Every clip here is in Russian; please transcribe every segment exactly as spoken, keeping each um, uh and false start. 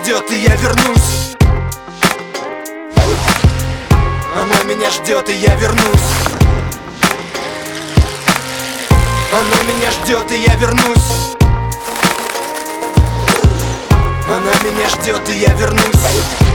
ждет, и я вернусь. Она меня ждет, и я вернусь. Она меня ждет, и я вернусь. Она меня ждет, и я вернусь.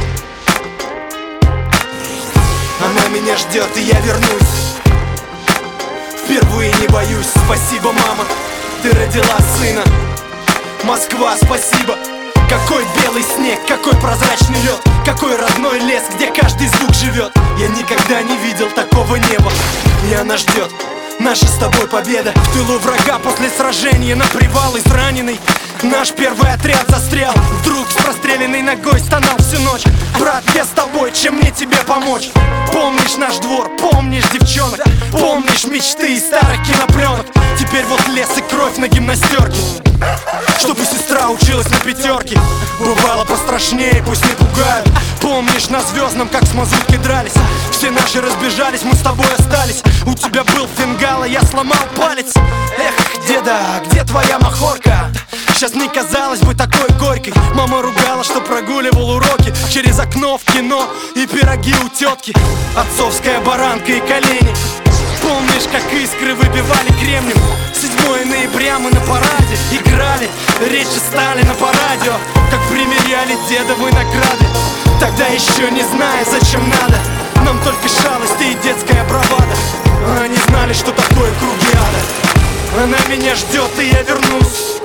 Она меня ждет, и я вернусь. Впервые не боюсь, спасибо, мама, ты родила сына. Москва, спасибо. Какой белый снег, какой прозрачный лед, какой родной лес, где каждый звук живет. Я никогда не видел такого неба, и она ждет. Наша с тобой победа. В тылу врага после сражения на привал израненный наш первый отряд застрял. Вдруг с простреленной ногой стонал всю ночь. Брат, я с тобой, чем мне тебе помочь? Помнишь наш двор, помнишь девчонок, помнишь мечты из старых кинопленок. Теперь вот лес и кровь на гимнастерке, чтобы сестра училась на пятерке. Бывало пострашнее, пусть не пугают. Помнишь на Звездном, как с мазуткой дрались? Все наши разбежались, мы с тобой остались. У тебя был фингал, а я сломал палец. Эх, деда, где твоя махорка? Сейчас не казалось бы такой горькой. Мама ругала, что прогуливал уроки через окно в кино и пироги у тетки. Отцовская баранка и колени. Помнишь, как искры выбивали кремнем? седьмое ноября мы на параде играли речи Сталина по радио, как примеряли дедовы награды. Тогда еще не зная, зачем надо, нам только шалости и детская бравада. Они знали, что такое круги ада. Она меня ждет, и я вернусь.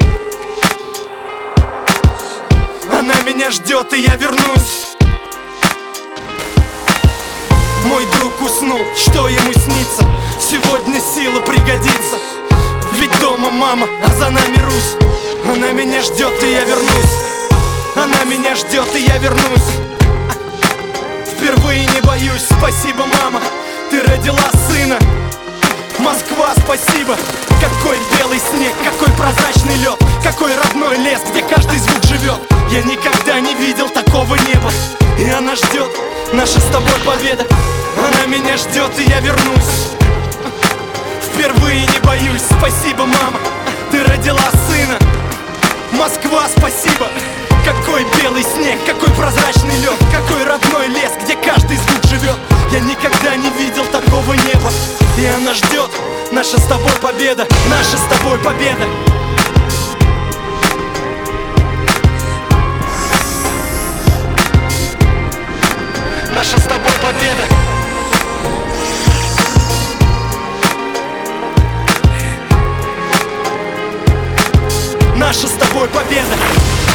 Она меня ждет, и я вернусь. Мой друг уснул, что ему снится? Сегодня сила пригодится. Ведь дома мама, а за нами Русь. Она меня ждет, и я вернусь. Она меня ждет, и я вернусь. Впервые не боюсь, спасибо, мама, ты родила сына. Москва, спасибо. Какой белый снег, какой прозрачный лед, какой родной лес, где каждый звук живет. Я никогда не видел такого неба, и она ждет, наша с тобой победа. Она меня ждет, и я вернусь. Впервые не боюсь, спасибо, мама, ты родила сына. Москва, спасибо. Какой белый снег, какой прозрачный лед, какой родной лес, где каждый звук живет. Я никогда не видел такого неба, и она ждет, наша с тобой победа. Наша с тобой победа. Наша с тобой победа. Наша с тобой победа.